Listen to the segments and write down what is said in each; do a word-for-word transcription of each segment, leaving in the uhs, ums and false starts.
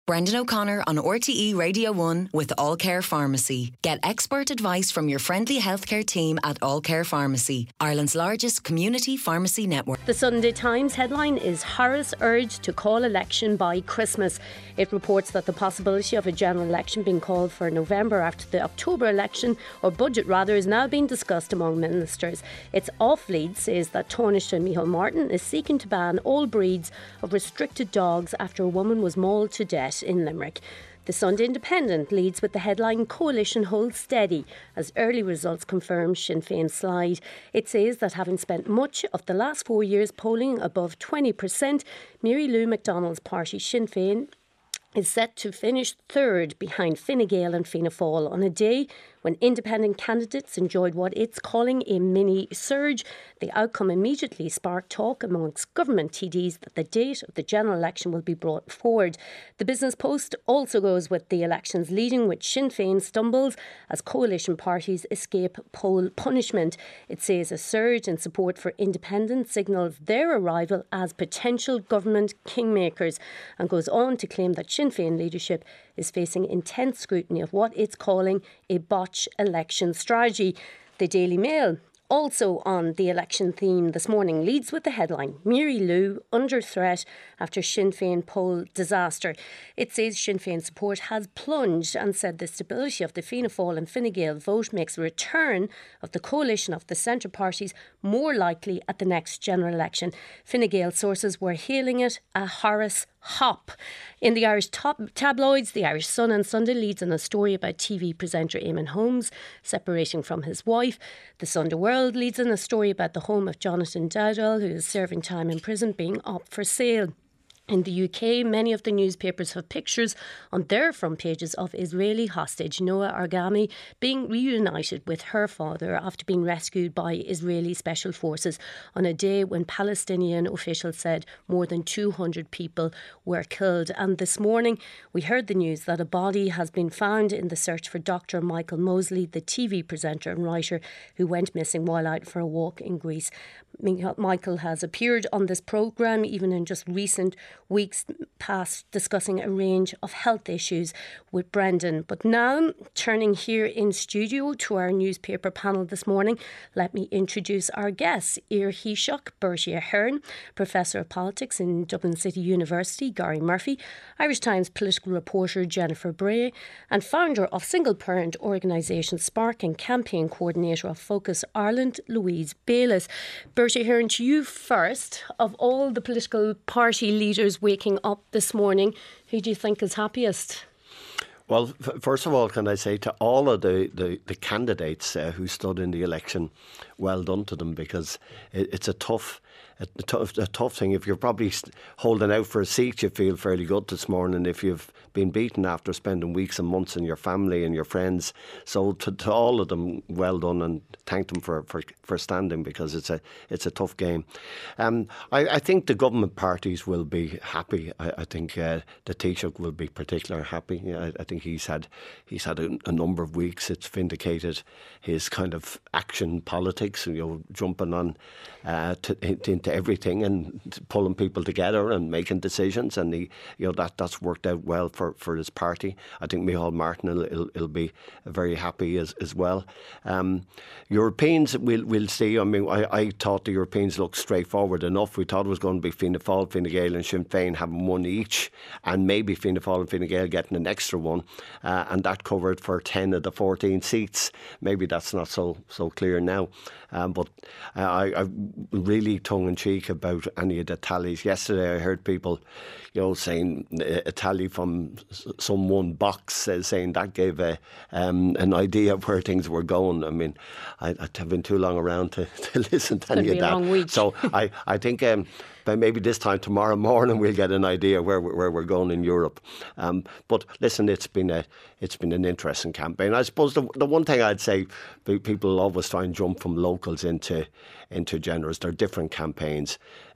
Brendan O'Connor on R T E Radio one with All Care Pharmacy. Get expert advice from your friendly healthcare team at All Care Pharmacy, Ireland's largest community pharmacy network. The Sunday Times headline is Harris urged to call election by Christmas. It reports that the possibility of a general election being called for November after the October election, or budget rather, is now being discussed among ministers. Its off-lead says that Taoiseach Micheál Martin is seeking to ban all breeds of restricted dogs after a woman was mauled to death in Limerick. The Sunday Independent leads with the headline Coalition holds steady as early results confirm Sinn Féin's slide. It says that having spent much of the last four years polling above twenty percent, Mary Lou McDonald's party Sinn Féin is set to finish third behind Fine Gael and Fianna Fáil on a day when independent candidates enjoyed what it's calling a mini surge. The outcome immediately sparked talk amongst government T Ds that the date of the general election will be brought forward. The Business Post also goes with the elections leading with Sinn Féin stumbles as coalition parties escape poll punishment. It says a surge in support for independence signals their arrival as potential government kingmakers, and goes on to claim that Sinn Féin leadership is facing intense scrutiny of what it's calling a botch election strategy. The Daily Mail, also on the election theme this morning, leads with the headline Mary Lou under threat after Sinn Féin poll disaster. It says Sinn Féin support has plunged and said the stability of the Fianna Fáil and Fine Gael vote makes a return of the coalition of the centre parties more likely at the next general election. Fine Gael sources were hailing it a Harris hop. In the Irish top tabloids, the Irish Sun and Sunday leads on a story about T V presenter Eamon Holmes separating from his wife. The Sunday World leads on a story about the home of Jonathan Dowdall, who is serving time in prison, being up for sale. In the U K, many of the newspapers have pictures on their front pages of Israeli hostage Noah Argami being reunited with her father after being rescued by Israeli special forces on a day when Palestinian officials said more than two hundred people were killed. And this morning we heard the news that a body has been found in the search for Doctor Michael Mosley, the T V presenter and writer who went missing while out for a walk in Greece. Michael has appeared on this programme even in just recent weeks past, discussing a range of health issues with Brendan. But now, turning here in studio to our newspaper panel this morning, let me introduce our guests. Iar Taoiseach Bertie Ahern, Professor of Politics in Dublin City University, Gary Murphy, Irish Times political reporter Jennifer Bray, and founder of single parent organisation Spark and campaign coordinator of Focus Ireland, Louise Bayliss. Bertie Ahern, to you first. Of all the political party leaders waking up this morning, who do you think is happiest? Well, f- first of all, can I say to all of the, the, the candidates uh, who stood in the election, well done to them, because it, it's a tough a, a tough a tough thing. If you're probably holding out for a seat, you feel fairly good this morning. If you've been beaten after spending weeks and months in your family and your friends, so to, to all of them, well done, and thank them for, for, for standing, because it's a it's a tough game. Um, I, I think the government parties will be happy. I, I think uh, the Taoiseach will be particularly happy. I, I think he's had he's had a, a number of weeks. It's vindicated his kind of action politics, you know, jumping on uh, to, into everything and pulling people together and making decisions, and he, you know, that that's worked out well for, for his party. I think Micheál Martin will, will, will be very happy as as well. Um, Europeans, we'll we'll see. I mean, I, I thought the Europeans looked straightforward enough. We thought it was going to be Fianna Fáil, Fine Gael and Sinn Féin having one each, and maybe Fianna Fáil and Fine Gael getting an extra one, uh, and that covered for ten of the fourteen seats. Maybe that's not so so clear now, um, but uh, I, I really tongue-in-cheek about any of the tallies. Yesterday I heard people, you know, saying a tally from some one box, uh, saying that gave a, um, an idea of where things were going. I mean, I, I've been too long around to, to listen to any of that. So I, I think um, by maybe this time tomorrow morning we'll get an idea where where we're going in Europe. Um, but listen, it's been a it's been an interesting campaign. I suppose the the one thing I'd say, people always try and jump from locals into into generals. They're different campaigns.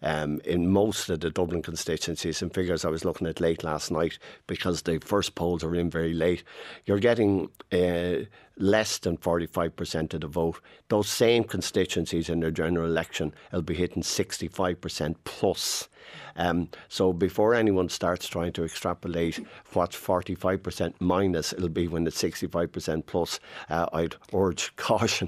um, in most of the Dublin constituencies, and figures I was looking at late last night because the first polls are in very late, you're getting uh, less than forty-five percent of the vote. Those same constituencies in their general election will be hitting sixty-five percent plus. Um, so before anyone starts trying to extrapolate what's forty-five percent minus, it'll be when it's sixty-five percent plus, uh, I'd urge caution.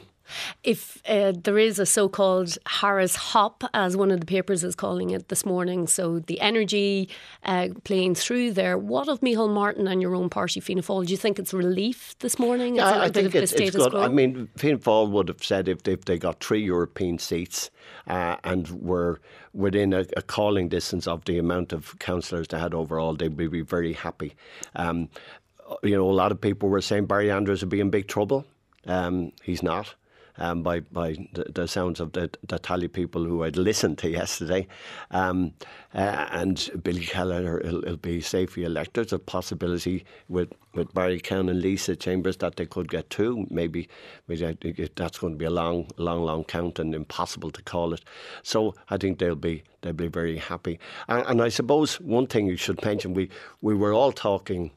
If uh, there is a so-called Harris hop, as one of the papers is calling it this morning, so the energy uh, playing through there, what of Micheál Martin and your own party, Fianna Fáil? Do you think it's relief this morning? Yeah, it's a I bit think of it's, the it's status good. quo? I mean, Fianna Fáil would have said if they, if they got three European seats uh, and were within a, a calling distance of the amount of councillors they had overall, they'd be, be very happy. Um, you know, a lot of people were saying Barry Andrews would be in big trouble. Um, he's not. Um, by by the, the sounds of the, the tally people who I'd listened to yesterday. Um, uh, and Billy Kelleher will, will be safely elected. There's a possibility with, with Barry Cowan and Lisa Chambers that they could get two. Maybe, maybe that's going to be a long, long, long count and impossible to call it. So I think they'll be they'll be very happy. And, and I suppose one thing you should mention, we, we were all talking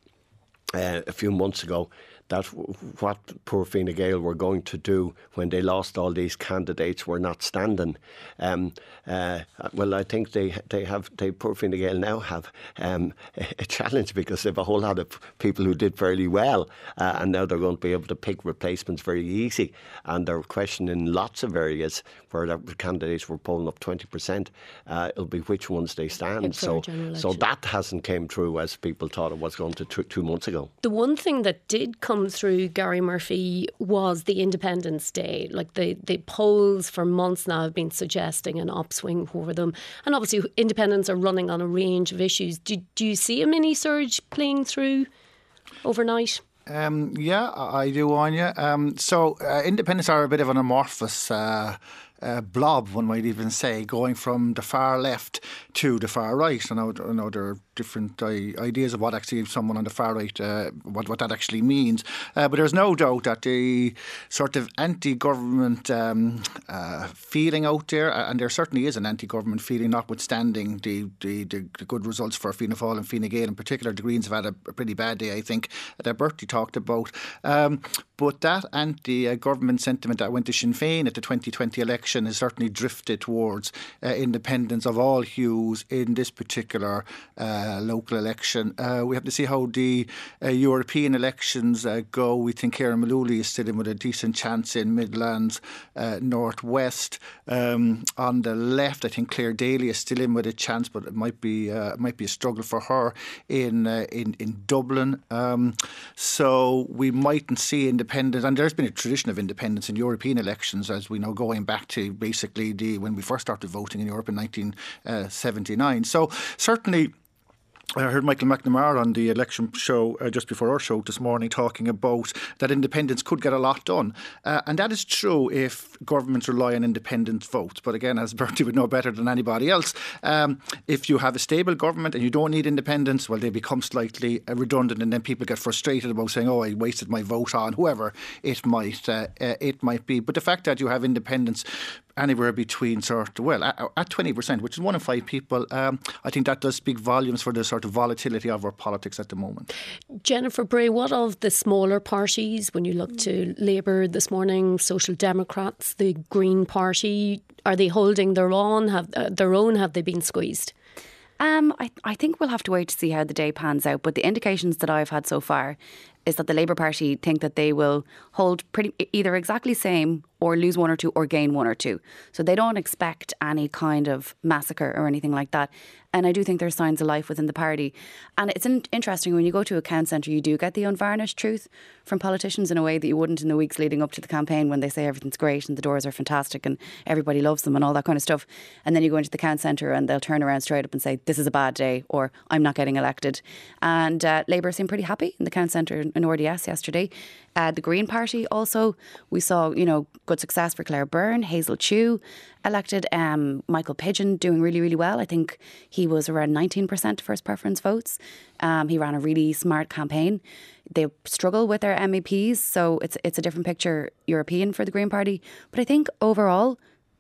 uh, a few months ago that what poor Fine Gael were going to do when they lost all these candidates were not standing. Um, uh, well, I think they they have they poor Fine Gael now have um, a challenge because they have a whole lot of people who did fairly well, uh, and now they're going to be able to pick replacements very easy. And they're questioning lots of areas where the candidates were polling up twenty percent. Uh, it'll be which ones they stand. So, so that hasn't came true as people thought it was going to t- two months ago. The one thing that did come through Gary Murphy was the Independence Day. Like the, the polls for months now have been suggesting an upswing for them. And obviously independents are running on a range of issues. Do, do you see a mini surge playing through overnight? Um, yeah, I do, Anya. Um, so uh, independents are a bit of an amorphous uh, uh, blob, one might even say, going from the far left to the far right. I know, I know there are different uh, ideas of what actually someone on the far right, uh, what, what that actually means. Uh, but there's no doubt that the sort of anti-government um, uh, feeling out there, and there certainly is an anti-government feeling, notwithstanding the, the, the, the good results for Fianna Fáil and Fine Gael in particular. The Greens have had a, a pretty bad day, I think, that Bertie talked about. Um, but that anti-government sentiment that went to Sinn Féin at the twenty twenty election has certainly drifted towards uh, independents of all hues in this particular uh, local election. Uh, we have to see how the uh, European elections uh, go. We think Kieran Malooly is still in with a decent chance in Midlands, uh, North West. Um, on the left, I think Claire Daly is still in with a chance, but it might be uh, it might be a struggle for her in uh, in in Dublin. Um, so we mightn't see independents, and there's been a tradition of independence in European elections, as we know, going back to basically the when we first started voting in Europe in nineteen seventy-nine. So certainly, I heard Michael McNamara on the election show uh, just before our show this morning talking about that independents could get a lot done. Uh, and that is true if governments rely on independent votes. But again, as Bertie would know better than anybody else, um, if you have a stable government and you don't need independents, well, they become slightly uh, redundant, and then people get frustrated about saying, oh, I wasted my vote on whoever it might, uh, uh, it might be. But the fact that you have independents anywhere between sort of, well, at, at twenty percent, which is one in five people, um, I think that does speak volumes for the sort of volatility of our politics at the moment. Jennifer Bray, what of the smaller parties, when you look to Labour this morning, Social Democrats, the Green Party, are they holding their own? Have uh, their own? Have they been squeezed? Um, I, I think we'll have to wait to see how the day pans out. But the indications that I've had so far is that the Labour Party think that they will hold pretty either exactly same or lose one or two or gain one or two. So they don't expect any kind of massacre or anything like that. And I do think there's signs of life within the party. And it's interesting, when you go to a Count Centre, you do get the unvarnished truth from politicians in a way that you wouldn't in the weeks leading up to the campaign, when they say everything's great and the doors are fantastic and everybody loves them and all that kind of stuff. And then you go into the Count Centre and they'll turn around straight up and say, this is a bad day, or I'm not getting elected. And uh, Labour seemed pretty happy in the Count Centre in R D S yesterday. Uh, the Green Party also, we saw, you know, good success for Claire Byrne, Hazel Chu elected, um, Michael Pidgeon doing really, really well. I think he was around nineteen percent first preference votes. Um, he ran a really smart campaign. They struggle with their M E Ps, so it's it's a different picture European for the Green Party. But I think overall,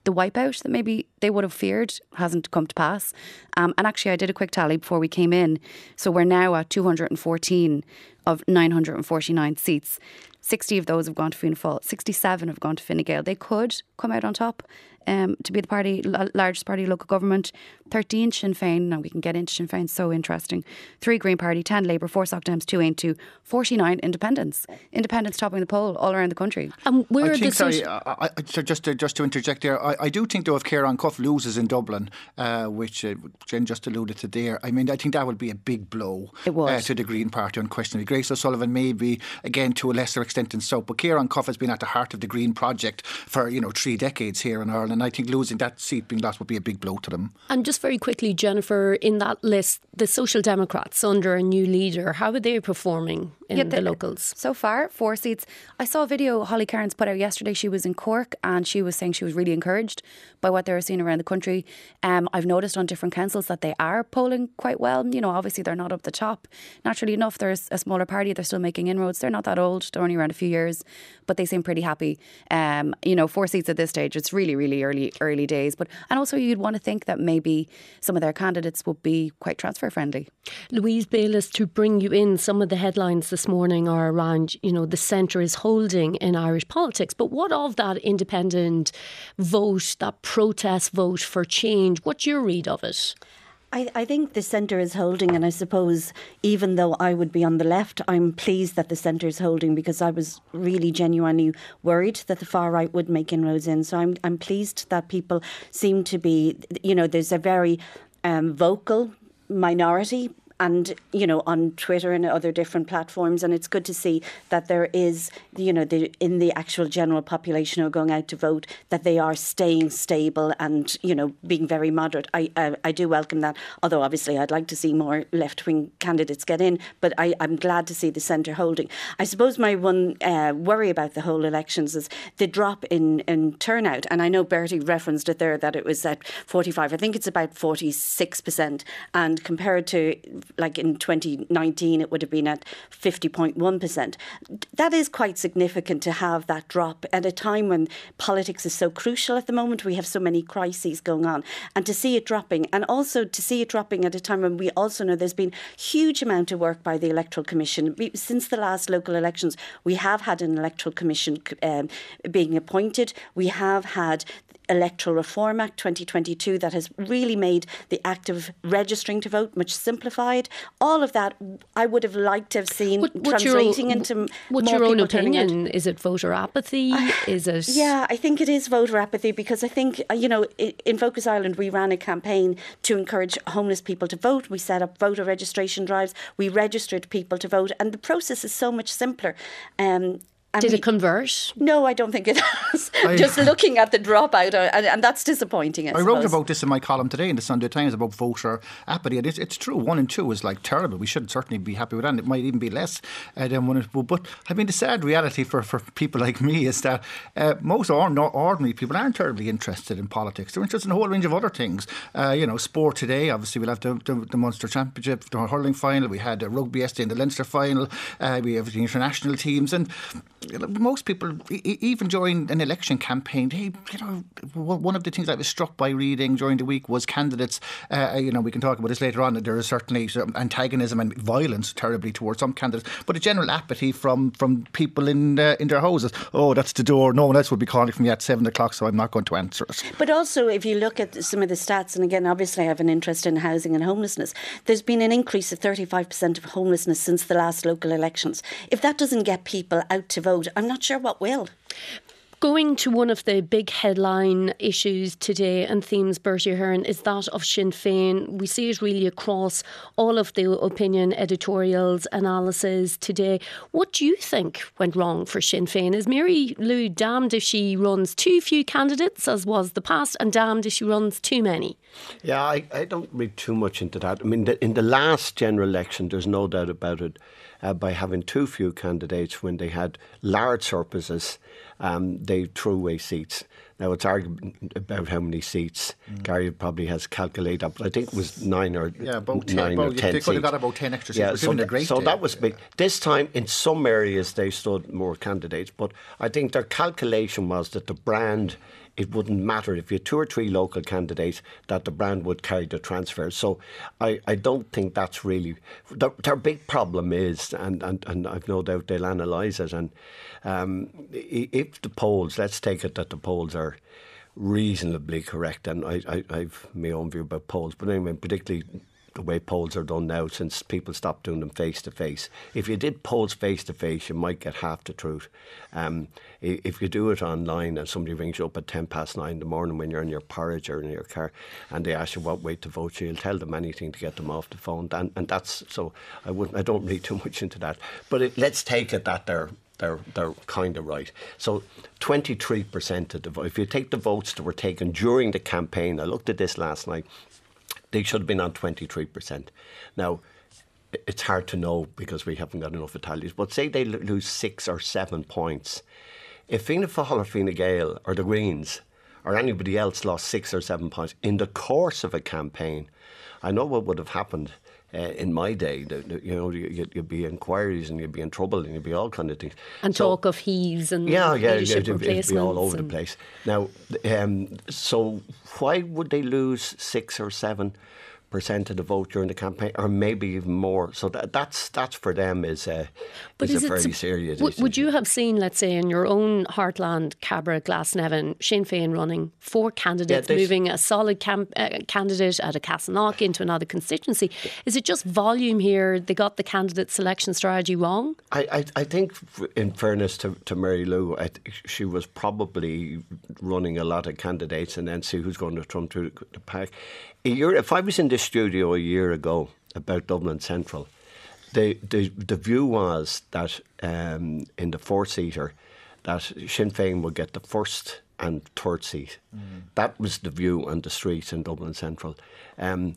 the wipeout that maybe they would have feared hasn't come to pass. Um, and actually, I did a quick tally before we came in. So we're now at two hundred fourteen of nine hundred forty-nine seats. sixty of those have gone to Fianna Fáil, sixty-seven have gone to Fine Gael. They could come out on top um, to be the party, l- largest party local government. thirteen Sinn Féin, now we can get into Sinn Féin, so interesting. three Green Party, ten Labour, four Soc Dems, two Ain two, forty-nine Independents. Independents topping the poll all around the country. And where I are think, the sorry, social- I, I, so just to, just to interject there, I, I do think though if Ciarán Cuff loses in Dublin, uh, which uh, Jen just alluded to there, I mean I think that would be a big blow It would. Uh, to the Green Party unquestionably. Grace O'Sullivan maybe again to a lesser extent than so, but Ciarán Cuff has been at the heart of the Green project for you know three decades here in Ireland. And I think losing that seat being lost would be a big blow to them. And just very quickly, Jennifer, in that list, the Social Democrats under a new leader, how are they performing in Yeah, the, the- locals? So far, four seats. I saw a video Holly Cairns put out yesterday. She was in Cork and she was saying she was really encouraged by what they were seeing around the country. Um, I've noticed on different councils that they are polling quite well. You know, obviously they're not up the top. Naturally enough, there's a smaller party. They're still making inroads. They're not that old. They're only around a few years, but they seem pretty happy. Um, you know, four seats at this stage. It's really, really early, early days. But and also you'd want to think that maybe some of their candidates would be quite transfer friendly. Louise Bayliss, to bring you in, some of the headlines this morning are around, you know, the centre is holding in Irish politics. But what of that independent vote, that protest vote for change? What's your read of it? I, I think the centre is holding, and I suppose even though I would be on the left, I'm pleased that the centre is holding, because I was really genuinely worried that the far right would make inroads in. So I'm I'm pleased that people seem to be, you know, there's a very um, vocal minority, and, you know, on Twitter and other different platforms. And it's good to see that there is, you know, the, in the actual general population who are going out to vote, that they are staying stable and, you know, being very moderate. I I, I do welcome that, although obviously I'd like to see more left-wing candidates get in. But I, I'm glad to see the centre holding. I suppose my one uh, worry about the whole elections is the drop in, in turnout. And I know Bertie referenced it there, that it was at forty-five. I think it's about forty-six percent. And compared to, like in twenty nineteen, it would have been at fifty point one percent. That is quite significant to have that drop at a time when politics is so crucial at the moment. We have so many crises going on, and to see it dropping, and also to see it dropping at a time when we also know there's been huge amount of work by the Electoral Commission. Since the last local elections, we have had an Electoral Commission um, being appointed. We have had Electoral Reform Act twenty twenty-two that has really made the act of registering to vote much simplified. All of that I would have liked to have seen What- what's your translating own- into What's more your own people turning out. opinion? Is it voter apathy? Is it? Yeah, I think it is voter apathy, because I think, uh, you know, i- in Focus Ireland we ran a campaign to encourage homeless people to vote. We set up voter registration drives. We registered people to vote, and the process is so much simpler. Um, and Did we- it convert? No, I don't think it has. I- Just looking at the dropout, uh, and, and that's disappointing, I, I wrote suppose. about this in my column today in the Sunday Times about voter apathy, and it's, it's true. One and two is like terrible. We should certainly be happy with that. And it might even be less uh, than one and two. But I mean, the sad reality for, for people like me is that uh, most or- ordinary people aren't terribly interested in politics. They're interested in a whole range of other things. Uh, you know, sport today. Obviously, we'll have the, the, the Munster Championship, the hurling final. We had uh, rugby yesterday in the Leinster final. Uh, we have the international teams, and you know, most people, e- even during an election campaign, they, you know, one of the things I was struck by reading during the week was candidates. Uh, you know, we can talk about this later on. There is certainly some antagonism and violence terribly towards some candidates, but a general apathy from from people in uh, in their houses. Oh, that's the door. No one else would be calling for me at seven o'clock, so I'm not going to answer it. But also, if you look at some of the stats, and again, obviously I have an interest in housing and homelessness, there's been an increase of thirty-five percent of homelessness since the last local elections. If that doesn't get people out to vote, I'm not sure what will. Going to one of the big headline issues today and themes, Bertie Ahern, is that of Sinn Féin. We see it really across all of the opinion editorials, analysis today. What do you think went wrong for Sinn Féin? Is Mary Lou damned if she runs too few candidates, as was the past, and damned if she runs too many? Yeah, I, I don't read too much into that. I mean, the, in the last general election, there's no doubt about it, uh, by having too few candidates when they had large surpluses, um, they threw away seats. Now, it's argued about how many seats. Mm. Gary probably has calculated, but I think it was nine or yeah, about ten, nine about, or ten they seats. could have got about ten extra seats. Yeah, We're so, doing a th- great so day. that was big. This time, in some areas, they stood more candidates, but I think their calculation was that the brand it wouldn't matter if you had two or three local candidates that the brand would carry the transfer. So I, I don't think that's really their, their big problem is, and, and, and I've no doubt they'll analyse it. And um, if the polls, let's take it that the polls are reasonably correct, and I, I I've my own view about polls, but anyway, particularly the way polls are done now since people stopped doing them face to face. If you did polls face to face, you might get half the truth. Um, if you do it online and somebody rings you up at ten past nine in the morning when you're in your porridge or in your car and they ask you what way to vote, you'll tell them anything to get them off the phone. And, and that's so I wouldn't I don't read too much into that. But it, let's take it that they're They're they're kind of right. So twenty-three percent of the vote. If you take the votes that were taken during the campaign, I looked at this last night. They should have been on twenty-three percent. Now, it's hard to know because we haven't got enough tallies. But say they lose six or seven points. If Fianna Fáil or Fine Gael or the Greens or anybody else lost six or seven points in the course of a campaign, I know what would have happened. Uh, in my day, the, the, you know, you'd, you'd be inquiries and you'd be in trouble and you'd be all kind of things. And so, talk of heaves and yeah, yeah, leadership yeah, replacements. It'd be all over the place. Now, um, so why would they lose six or seven percent of the vote during the campaign, or maybe even more? So that, that's that's for them is, uh, is, is a very serious w- issue. Would you have seen, let's say, in your own heartland, Cabra, Glasnevin, Sinn Féin running four candidates, yeah, moving a solid camp, uh, candidate at a Castleknock into another constituency? Is it just volume here? They got the candidate selection strategy wrong? I, I, I think, in fairness to, to Mary Lou, I th- she was probably running a lot of candidates and then see who's going to trump through the, the pack. A year, if I was in this studio a year ago about Dublin Central, the the, the view was that um, in the four-seater, that Sinn Féin would get the first and third seat. Mm. That was the view on the streets in Dublin Central. Um,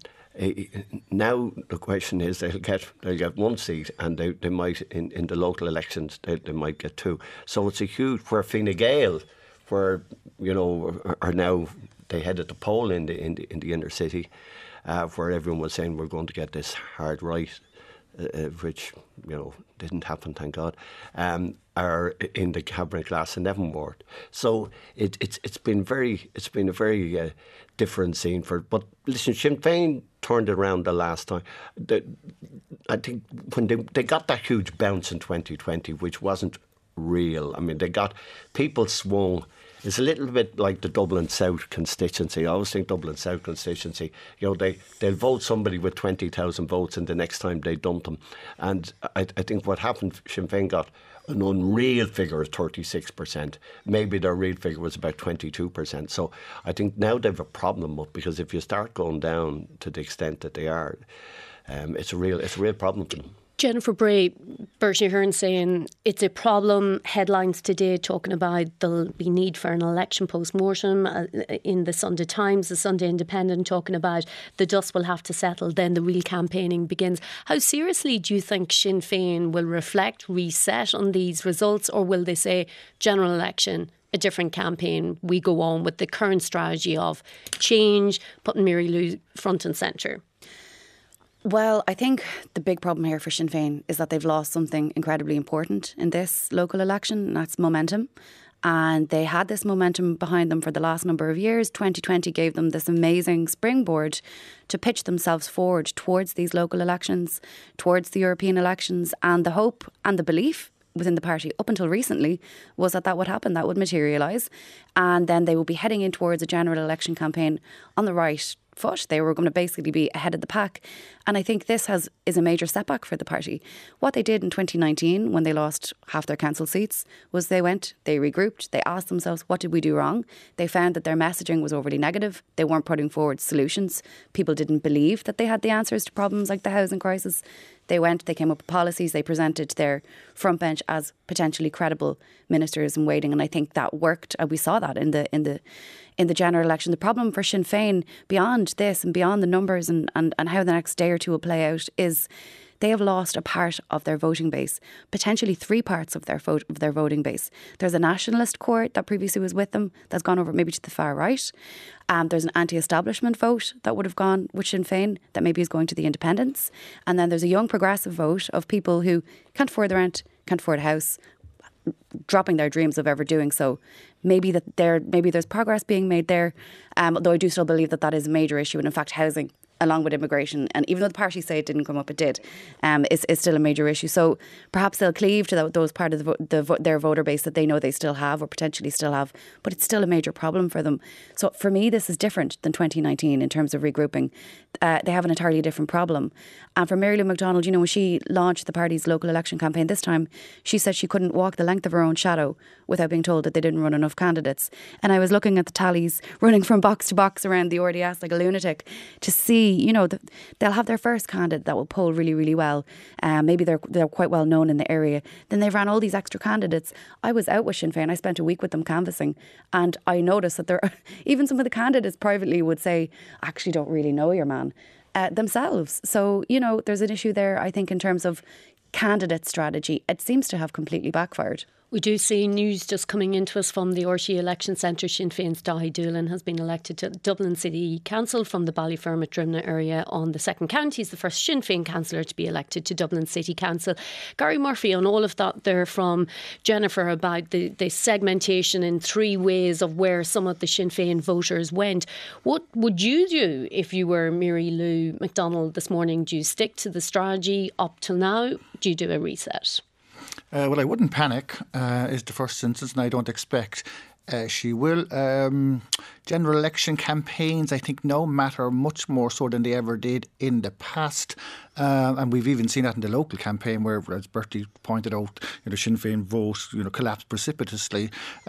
now the question is they'll get they'll get one seat, and they, they might in, in the local elections they, they might get two. So it's a huge where Fine Gael, where you know are, are now. They headed the poll in the in the, in the inner city, uh, where everyone was saying we're going to get this hard right, uh, which you know didn't happen, thank God. Um, are in the Cabra, Glasnevin ward. So it, it's it's been very it's been a very uh, different scene for. But listen, Sinn Féin turned it around the last time. The, I think when they they got that huge bounce in twenty twenty, which wasn't real. I mean, they got people swung. It's a little bit like the Dublin South constituency. I always think Dublin South constituency, you know, they, they'll vote somebody with twenty thousand votes and the next time they dump them. And I, I think what happened, Sinn Féin got an unreal figure of thirty-six percent. Maybe their real figure was about twenty-two percent. So I think now they have a problem up because if you start going down to the extent that they are, um, it's a real it's a real problem for them. Jennifer Bray, Bertie Ahern saying it's a problem. Headlines today talking about there'll be need for an election post-mortem. Uh, in the Sunday Times, the Sunday Independent talking about the dust will have to settle, then the real campaigning begins. How seriously do you think Sinn Féin will reflect, reset on these results, or will they say general election, a different campaign, we go on with the current strategy of change, putting Mary Lou front and centre? Well, I think the big problem here for Sinn Féin is that they've lost something incredibly important in this local election, and that's momentum. And they had this momentum behind them for the last number of years. twenty twenty gave them this amazing springboard to pitch themselves forward towards these local elections, towards the European elections. And the hope and the belief within the party up until recently was that that would happen, that would materialise. And then they would be heading in towards a general election campaign on the right foot. They were going to basically be ahead of the pack. And I think this has is a major setback for the party. What they did in twenty nineteen when they lost half their council seats was they went, they regrouped, they asked themselves, what did we do wrong? They found that their messaging was overly negative. They weren't putting forward solutions. People didn't believe that they had the answers to problems like the housing crisis. They went, they came up with policies, they presented their front bench as potentially credible ministers in waiting, and I think that worked. And we saw that in the in the in the general election. The problem for Sinn Féin, beyond this and beyond the numbers and, and, and how the next day or two will play out, is they have lost a part of their voting base, potentially three parts of their vote, of their voting base. There's a nationalist core that previously was with them that's gone over maybe to the far right. Um, there's an anti-establishment vote that would have gone with Sinn Féin that maybe is going to the independents. And then there's a young progressive vote of people who can't afford the rent, can't afford a house, dropping their dreams of ever doing so. Maybe that there, maybe there's progress being made there, um, though I do still believe that that is a major issue, and in fact housing, along with immigration, and even though the parties say it didn't come up, it did, um, is, is still a major issue. So perhaps they'll cleave to that, those part of the, vo- the vo- their voter base that they know they still have or potentially still have, but it's still a major problem for them. So for me, this is different than twenty nineteen in terms of regrouping. Uh, they have an entirely different problem. And for Mary Lou McDonald, you know, when she launched the party's local election campaign this time, she said she couldn't walk the length of her own shadow without being told that they didn't run enough candidates. And I was looking at the tallies running from box to box around the R D S like a lunatic to see, you know, the, they'll have their first candidate that will poll really, really well. Um, maybe they're they're quite well known in the area. Then they ran all these extra candidates. I was out with Sinn Féin. I spent a week with them canvassing, and I noticed that there, even some of the candidates privately would say, "I actually don't really know your man," uh, themselves. So, you know, there's an issue there, I think, in terms of candidate strategy. It seems to have completely backfired. We do see news just coming into us from the R T E Election Centre. Sinn Féin's Dahi Doolan has been elected to Dublin City Council from the Ballyfermot Drimnagh area on the second count. He's the first Sinn Féin councillor to be elected to Dublin City Council. Gary Murphy, on all of that there from Jennifer about the, the segmentation in three ways of where some of the Sinn Féin voters went. What would you do if you were Mary Lou McDonald this morning? Do you stick to the strategy up till now? Do you do a reset? Uh, well, I wouldn't panic, uh, is the first sentence, and I don't expect uh, she will. Um, general election campaigns, I think, now matter much more so than they ever did in the past. Um, and we've even seen that in the local campaign where, as Bertie pointed out, you know, Sinn Féin vote, you know, collapsed precipitously.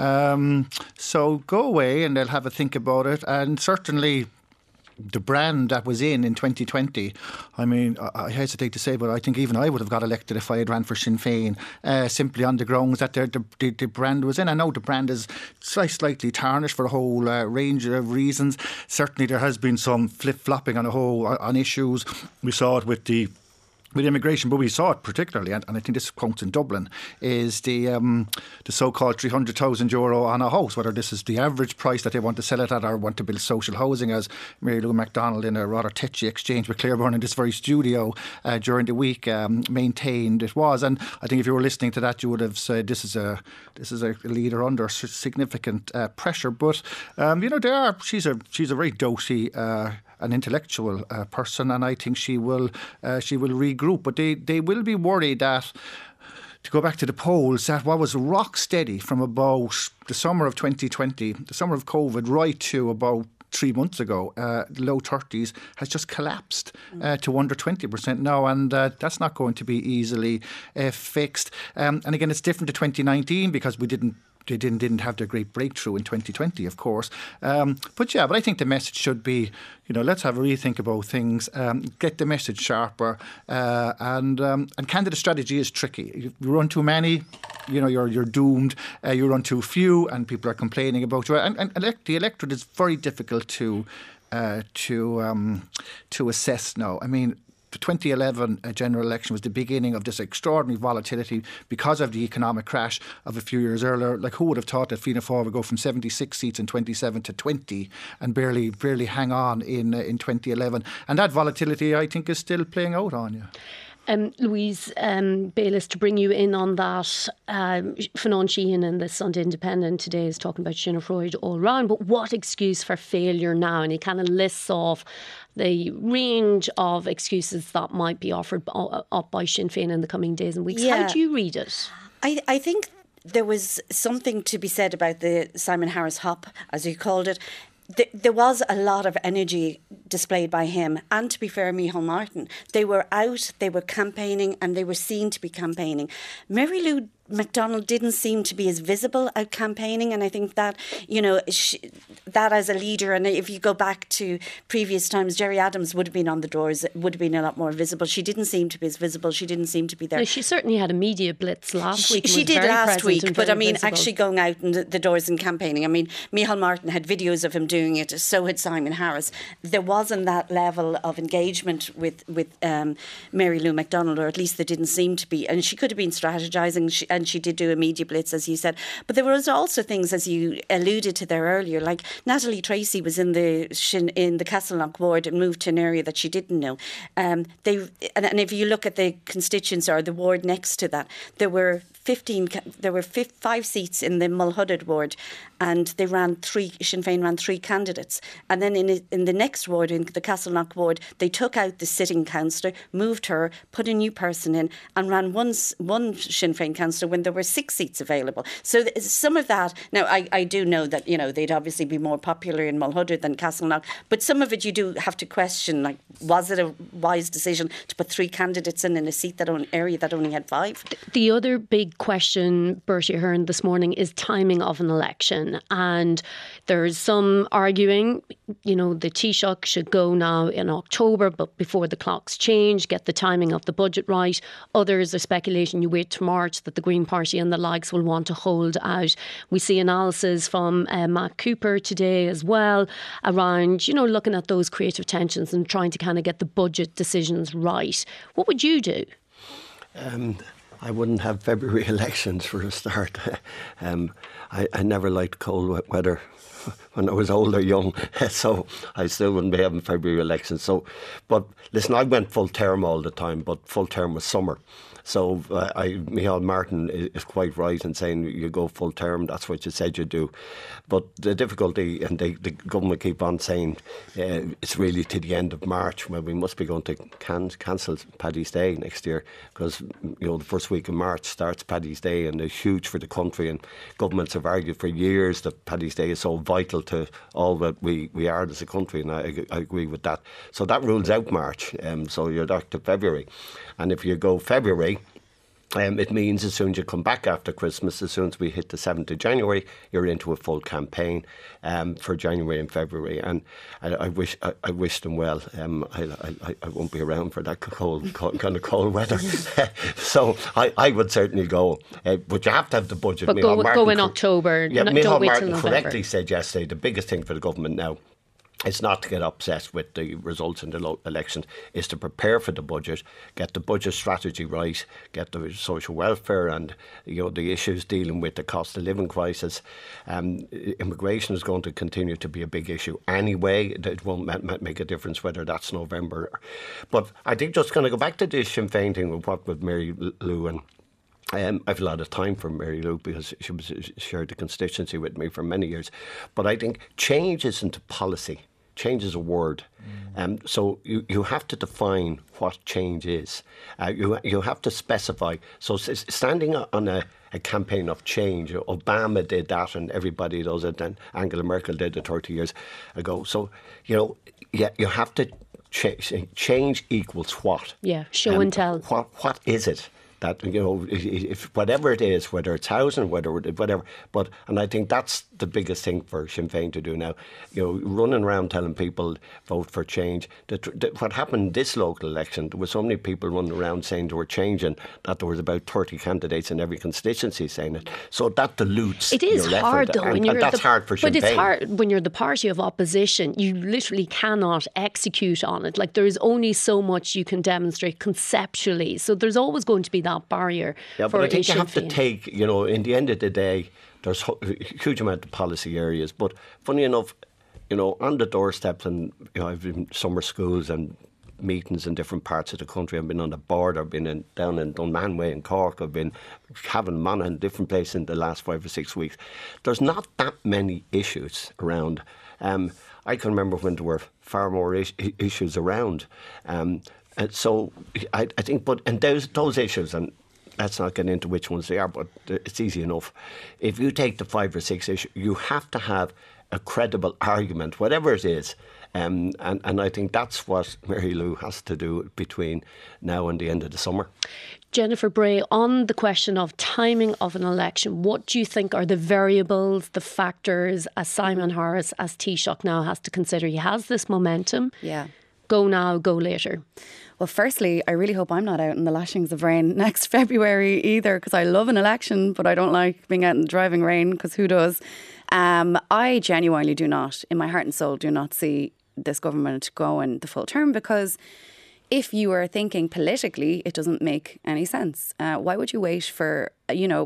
Um, so go away and they'll have a think about it. And certainly the brand that was in in twenty twenty, I mean, I, I hesitate to say, but I think even I would have got elected if I had ran for Sinn Féin, uh, simply on the grounds that the, the, the brand was in. I know the brand is slightly tarnished for a whole uh, range of reasons. Certainly there has been some flip-flopping on a whole on issues. We saw it with the With immigration, but we saw it particularly, and, and I think this counts in Dublin, is the um, the so-called three hundred thousand euro on a house, whether this is the average price that they want to sell it at or want to build social housing, as Mary Lou McDonald in a rather tetchy exchange with Claiborne in this very studio uh, during the week um, maintained it was. And I think if you were listening to that, you would have said this is a this is a leader under significant uh, pressure. But um, you know, there are she's a she's a very doughty Uh, an intellectual uh, person, and I think she will uh, she will regroup. But they, they will be worried that, to go back to the polls, that what was rock steady from about the summer of twenty twenty, the summer of COVID, right to about three months ago, uh, the low thirties, has just collapsed uh, to under twenty percent now, and uh, that's not going to be easily uh, fixed. Um, and again, it's different to twenty nineteen because we didn't They didn't didn't have the great breakthrough in twenty twenty, of course. Um, but yeah, but I think the message should be, you know, let's have a rethink about things, um, get the message sharper, uh, and um, and candidate strategy is tricky. If you run too many, you know, you're you're doomed. Uh, you run too few, and people are complaining about you. And, and elect, the electorate is very difficult to uh, to um, to assess now. I mean, the twenty eleven uh, general election was the beginning of this extraordinary volatility because of the economic crash of a few years earlier. Like, who would have thought that Fianna Fáil would go from seventy-six seats in twenty-seven to twenty and barely barely hang on in uh, in twenty eleven? And that volatility, I think, is still playing out on you. Um, Louise um, Bayliss, to bring you in on that, um, Fionnán Sheehan in the Sunday Independent today is talking about Sinn Féin all round, but what excuse for failure now? And he kind of lists off the range of excuses that might be offered up by Sinn Féin in the coming days and weeks. Yeah. How do you read it? I, I think there was something to be said about the Simon Harris hop, as you called it. There was a lot of energy displayed by him, and to be fair, Micheál Martin. They were out, they were campaigning, and they were seen to be campaigning. Mary Lou McDonald didn't seem to be as visible out campaigning, and I think that, you know, she, that as a leader, and if you go back to previous times, Jerry Adams would have been on the doors, would have been a lot more visible. She didn't seem to be as visible. She didn't seem to be there. No, she certainly had a media blitz last she, week. She did last week, but I mean, visible. actually going out in the, the doors and campaigning. I mean, Micheál Martin had videos of him doing it, so had Simon Harris. There wasn't that level of engagement with, with um, Mary Lou McDonald, or at least there didn't seem to be. And she could have been strategising, she, and and she did do a media blitz, as you said. But there was also things, as you alluded to there earlier, like Natalie Tracy was in the in the Castleknock ward and moved to an area that she didn't know. Um, they and, and if you look at the constituency or the ward next to that, there were fifteen. There were five, five seats in the Mulhudded ward, and they ran three. Sinn Féin ran three candidates, and then in in the next ward, in the Castleknock ward, they took out the sitting councillor, moved her, put a new person in, and ran one one Sinn Féin councillor when there were six seats available. So some of that. Now, I, I do know that you know they'd obviously be more popular in Mulhudded than Castleknock, but some of it you do have to question. Like, was it a wise decision to put three candidates in in a seat that on area that only had five? The other big question, Bertie Ahern, this morning is timing of an election. And there's some arguing, you know, the Taoiseach should go now in October, but before the clocks change, get the timing of the budget right. Others are speculating you wait to March, that the Green Party and the likes will want to hold out. We see analysis from uh, Matt Cooper today as well around, you know, looking at those creative tensions and trying to kind of get the budget decisions right. What would you do? Um... I wouldn't have February elections for a start. um, I, I never liked cold weather when I was old or young, so I still wouldn't be having February elections. So, but listen, I went full term all the time, but full term was summer. So uh, I, Micheál Martin is quite right in saying you go full term, that's what you said you do. But the difficulty, and they, the government keep on saying uh, it's really to the end of March. Well, we must be going to can, cancel Paddy's Day next year, because you know the first week of March starts Paddy's Day, and it's huge for the country, and governments have argued for years that Paddy's Day is so vital to all that we, we are as a country, and I, I agree with that. So that rules out March, um, so you're back to February. And if you go February, Um, it means as soon as you come back after Christmas, as soon as we hit the seventh of January, you're into a full campaign um, for January and February. And I, I wish I, I wish them well. Um, I, I, I won't be around for that cold, cold kind of cold weather. So I, I would certainly go. Uh, but you have to have the budget. But go, go in October. Yeah, not, Micheál Martin correctly said yesterday the biggest thing for the government now, it's not to get upset with the results in the local elections, is to prepare for the budget, get the budget strategy right, get the social welfare and you know the issues dealing with the cost of living crisis. Um, immigration is going to continue to be a big issue anyway. It won't make a difference whether that's November. But I think just going to go back to this Sinn Féin thing with what with Mary Lou and Um, I've a lot of time for Mary Lou because she was shared the constituency with me for many years. But I think change isn't a policy. Change is a word. Mm. Um, so you, you have to define what change is. Uh, you you have to specify. So standing on a, a campaign of change, Obama did that and everybody does it, and Angela Merkel did it thirty years ago. So, you know, yeah, you have to change. Change equals what? Yeah, show um, and tell. What What is it? That, you know, if whatever it is, whether it's housing, whether whatever, but and I think that's the biggest thing for Sinn Féin to do now. You know, running around telling people vote for change. That, that what happened in this local election, there were so many people running around saying they were changing that there was about thirty candidates in every constituency saying it. So that dilutes. It is your hard effort, though, and, when you're and that's the, hard for Sinn But it's Féin. hard when you're the party of opposition. You literally cannot execute on it. Like there is only so much you can demonstrate conceptually. So there's always going to be that barrier. Yeah, for but I think you Sinn have to Féin. take, you know, in the end of the day, there's a huge amount of policy areas. But funny enough, you know, on the doorsteps, and you know, I've been in summer schools and meetings in different parts of the country. I've been on the board. I've been in, down in Dunmanway in Cork. I've been having Mana in different places in the last five or six weeks. There's not that many issues around. Um, I can remember when there were far more is- issues around. Um, and so I, I think, but and those those issues, and let's not get into which ones they are, but it's easy enough. If you take the five or six issues, you have to have a credible argument, whatever it is. Um, and, and I think that's what Mary Lou has to do between now and the end of the summer. Jennifer Bray, on the question of timing of an election, what do you think are the variables, the factors, as Simon Harris, as Taoiseach now has to consider? He has this momentum. Yeah. Go now, go later. Well, firstly, I really hope I'm not out in the lashings of rain next February either, because I love an election, but I don't like being out in the driving rain, because who does? Um, I genuinely do not, in my heart and soul, do not see this government going the full term, because if you are thinking politically, it doesn't make any sense. Uh, why would you wait for, you know,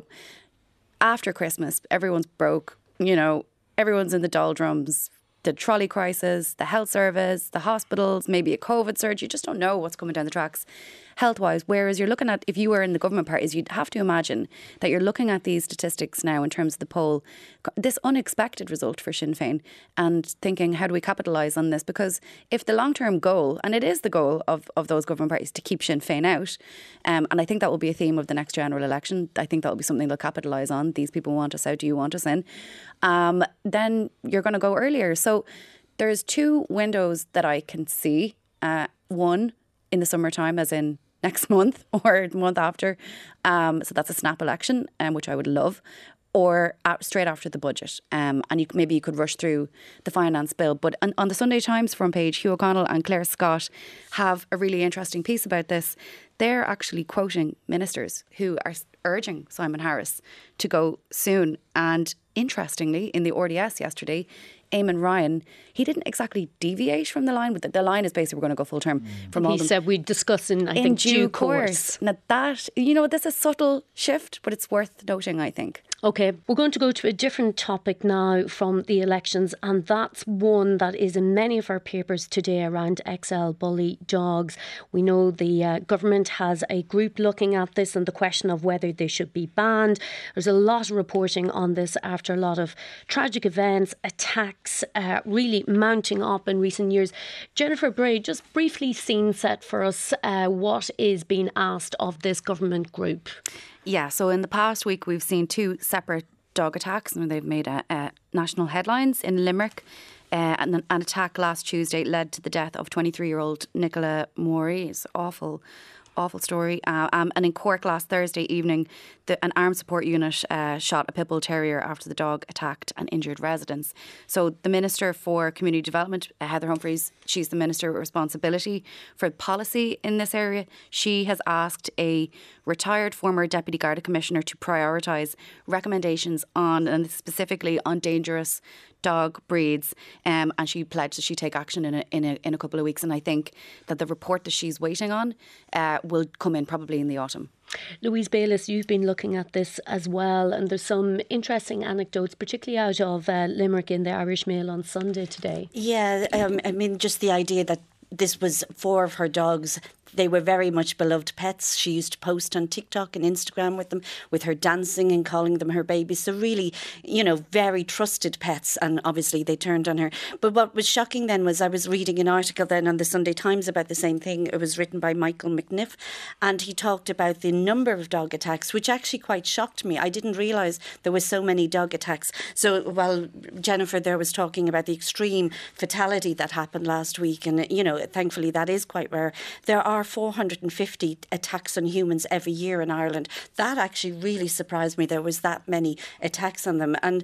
after Christmas, everyone's broke, you know, everyone's in the doldrums, the trolley crisis, the health service, the hospitals, maybe a COVID surge. You just don't know what's coming down the tracks health-wise. Whereas you're looking at, if you were in the government parties, you'd have to imagine that you're looking at these statistics now in terms of the poll, this unexpected result for Sinn Féin, and thinking, how do we capitalise on this? Because if the long-term goal, and it is the goal of, of those government parties to keep Sinn Féin out, um, and I think that will be a theme of the next general election. I think that will be something they'll capitalise on. These people want us out. Do you want us in? Um, then you're going to go earlier. So there's two windows that I can see. Uh, one in the summertime, as in next month or the month after. Um, so that's a snap election, um, which I would love. Or out, straight after the budget. Um, and you, maybe you could rush through the finance bill. But on, on the Sunday Times front page, Hugh O'Connell and Claire Scott have a really interesting piece about this. They're actually quoting ministers who are urging Simon Harris to go soon. And interestingly, in the R D S yesterday, Eamon Ryan, he didn't exactly deviate from the line, but the, the line is basically we're going to go full term mm. from he all of them. He said we'd discuss in, I in think, due, due course. course. Now that, you know, this is a subtle shift, but it's worth noting, I think. OK, we're going to go to a different topic now from the elections, and that's one that is in many of our papers today around X L bully dogs. We know the uh, government has a group looking at this and the question of whether they should be banned. There's a lot of reporting on this after a lot of tragic events, attacks, uh, really mounting up in recent years. Jennifer Bray, just briefly scene set for us uh, what is being asked of this government group. Yeah, so in the past week we've seen two separate dog attacks and they've made a, a national headlines. In Limerick, uh, an, an attack last Tuesday led to the death of twenty-three-year-old Nicola Morey. It's awful. Awful story. Uh, um, and in Cork last Thursday evening, the, an armed support unit uh, shot a pit bull terrier after the dog attacked and injured residents. So the Minister for Community Development, uh, Heather Humphreys, she's the Minister with responsibility for policy in this area. She has asked a retired former Deputy Garda Commissioner to prioritise recommendations on, and specifically on dangerous dog breeds, um, and she pledged that she take action in a, in a in a couple of weeks. And I think that the report that she's waiting on uh, will come in probably in the autumn. Louise Bayliss, you've been looking at this as well, and there's some interesting anecdotes, particularly out of uh, Limerick in the Irish Mail on Sunday today. Yeah, um, I mean, just the idea that this was four of her dogs. They were very much beloved pets. She used to post on TikTok and Instagram with them, with her dancing and calling them her babies. So really, you know, very trusted pets. And obviously they turned on her. But what was shocking then was I was reading an article then on the Sunday Times about the same thing. It was written by Michael McNiff. And he talked about the number of dog attacks, which actually quite shocked me. I didn't realise there were so many dog attacks. So while Jennifer there was talking about the extreme fatality that happened last week, and, you know, thankfully that is quite rare, there are four hundred fifty attacks on humans every year in Ireland. That actually really surprised me. There was that many attacks on them. And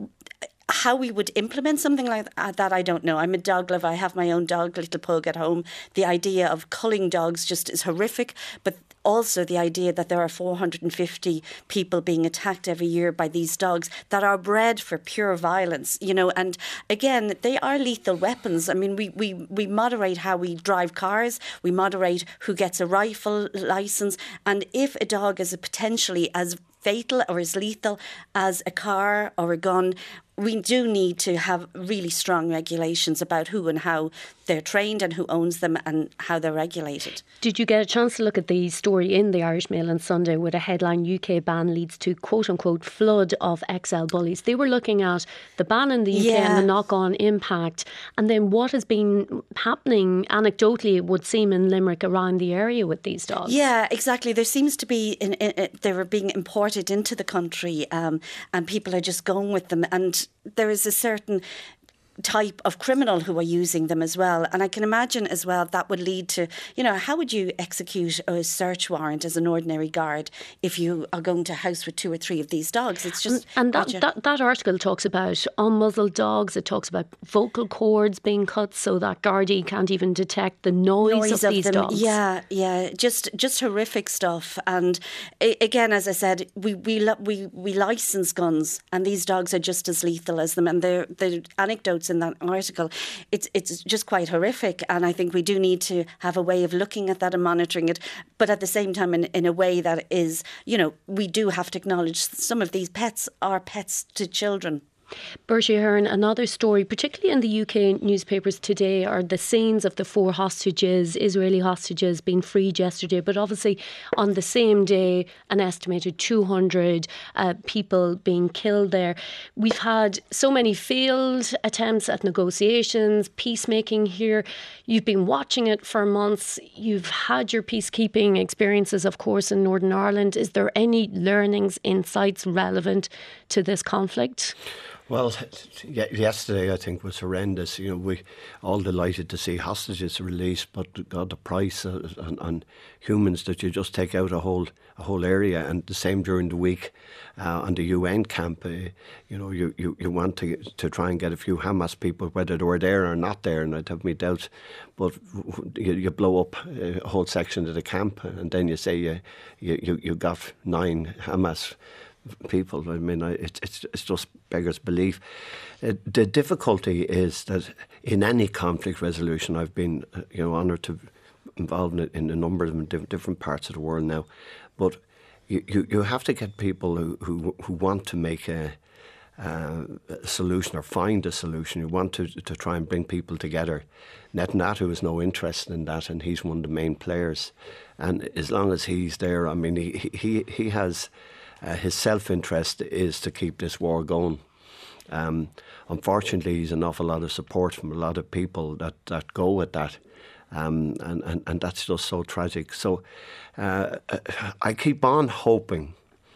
how we would implement something like that, I don't know. I'm a dog lover. I have my own dog, Little Pug, at home. The idea of culling dogs just is horrific. But also the idea that there are four hundred fifty people being attacked every year by these dogs that are bred for pure violence, you know, and again, they are lethal weapons. I mean, we, we, we moderate how we drive cars, we moderate who gets a rifle licence, and if a dog is a potentially as fatal or as lethal as a car or a gun, we do need to have really strong regulations about who and how they're trained and who owns them and how they're regulated. Did you get a chance to look at the story in the Irish Mail on Sunday with a headline, U K ban leads to quote-unquote flood of X L bullies? They were looking at the ban in the U K yeah. and the knock-on impact, and then what has been happening anecdotally, it would seem, in Limerick around the area with these dogs. Yeah, exactly. There seems to be, in, in, they were being imported into the country um, and people are just going with them, and there is a certain type of criminal who are using them as well. And I can imagine as well that would lead to, you know, how would you execute a search warrant as an ordinary guard if you are going to a house with two or three of these dogs? It's just... And, and that, that, that article talks about unmuzzled dogs. It talks about vocal cords being cut so that Gardaí can't even detect the noise, noise of, of these them. dogs. Yeah, yeah, just just horrific stuff. And again, as I said, we we we we license guns, and these dogs are just as lethal as them. And the the anecdotes in that article. It's it's just quite horrific, and I think we do need to have a way of looking at that and monitoring it, but at the same time in, in a way that is, you know, we do have to acknowledge some of these pets are pets to children. Bertie Ahern, another story, particularly in the U K newspapers today, are the scenes of the four hostages, Israeli hostages, being freed yesterday. But obviously, on the same day, an estimated two hundred uh, people being killed there. We've had so many failed attempts at negotiations, peacemaking here. You've been watching it for months. You've had your peacekeeping experiences, of course, in Northern Ireland. Is there any learnings, insights relevant to this conflict? Well, yesterday I think was horrendous. You know, we all delighted to see hostages released, but God, the price on, on humans that you just take out a whole a whole area, and the same during the week uh, on the U N camp. Uh, you know, you, you, you want to to try and get a few Hamas people, whether they were there or not there, and I'd have my doubts. But you, you blow up a whole section of the camp, and then you say you you you got nine Hamas people. I mean, it, it's it's just beggars belief. Uh, the difficulty is that in any conflict resolution, I've been uh, you know honoured to involved in, in a number of them in different parts of the world now, but you, you, you have to get people who, who, who want to make a, uh, a solution or find a solution. You want to to try and bring people together. Netanyahu has no interest in that, and he's one of the main players. And as long as he's there, I mean, he he he has. Uh, his self-interest is to keep this war going. Um, unfortunately, he's an awful lot of support from a lot of people that, that go with that. Um, and, and, and that's just so tragic. So uh, I keep on hoping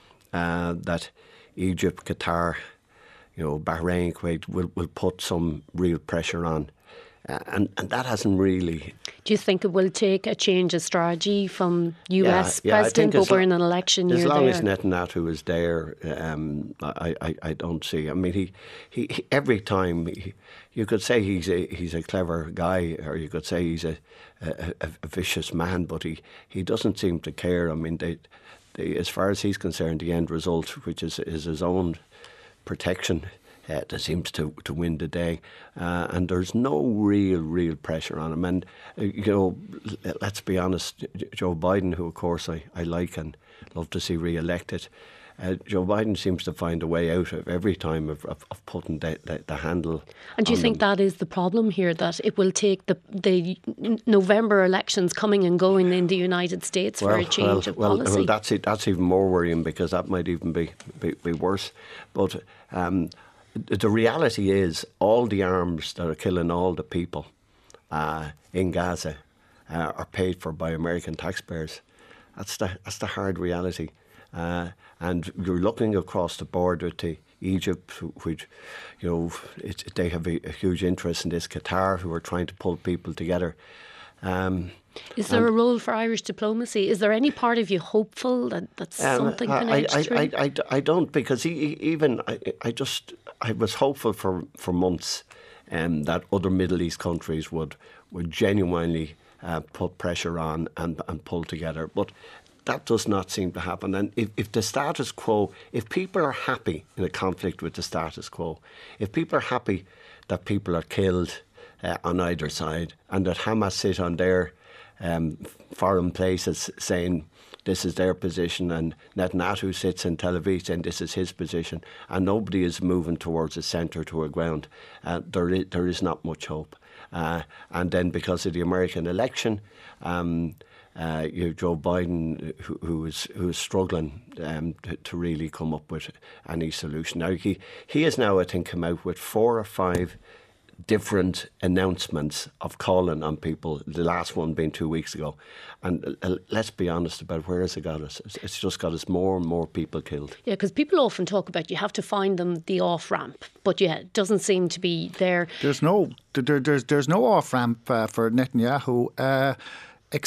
uh, that Egypt, Qatar, you know, Bahrain, Kuwait will, will put some real pressure on. Uh, and, and that hasn't really... Do you think it will take a change of strategy from U S yeah, yeah, President, but we're in an election year there? As long there. as Netanyahu is there, um, I, I, I don't see... I mean, he, he, he every time... He, you could say he's a he's a clever guy, or you could say he's a, a, a, a vicious man, but he, he doesn't seem to care. I mean, they, they, as far as he's concerned, the end result, which is, is his own protection... Uh, that seems to, to win the day, uh, and there's no real, real pressure on him. And, uh, you know, let's be honest, Joe Biden, who of course I, I like and love to see re-elected, uh, Joe Biden seems to find a way out of every time of, of, of putting the, the, the handle. And do you think them. that is the problem here, that it will take the the November elections coming and going in the United States well, for a change well, of well, policy? Well, that's, it, that's even more worrying, because that might even be, be, be worse. But... Um, The reality is, all the arms that are killing all the people uh, in Gaza uh, are paid for by American taxpayers. That's the that's the hard reality. Uh, and you're looking across the border to Egypt, which, you know, it, they have a, a huge interest in this. Qatar, who are trying to pull people together. Um, Is there a role for Irish diplomacy? Is there any part of you hopeful that, that um, something can I, edge I, through? I, I, I don't, because he, even I, I just I was hopeful for for months um, that other Middle East countries would would genuinely uh, put pressure on and and pull together, but that does not seem to happen. And if, if the status quo, if people are happy in a conflict with the status quo, if people are happy that people are killed uh, on either side, and that Hamas sit on their Um, foreign places saying this is their position, and Netanyahu sits in Tel Aviv saying this is his position, and nobody is moving towards a centre, to a ground, uh, there, is, there is not much hope. Uh, and then because of the American election, um, uh, you know, Joe Biden, who, who is who is struggling um, to, to really come up with any solution. Now, he, he has now, I think, come out with four or five different announcements of calling on people, the last one being two weeks ago. And uh, let's be honest about where has it got us. It's just got us more and more people killed. Yeah, because people often talk about you have to find them the off-ramp, but yeah, it doesn't seem to be there. There's no, there, there's, there's no off-ramp uh, for Netanyahu uh, except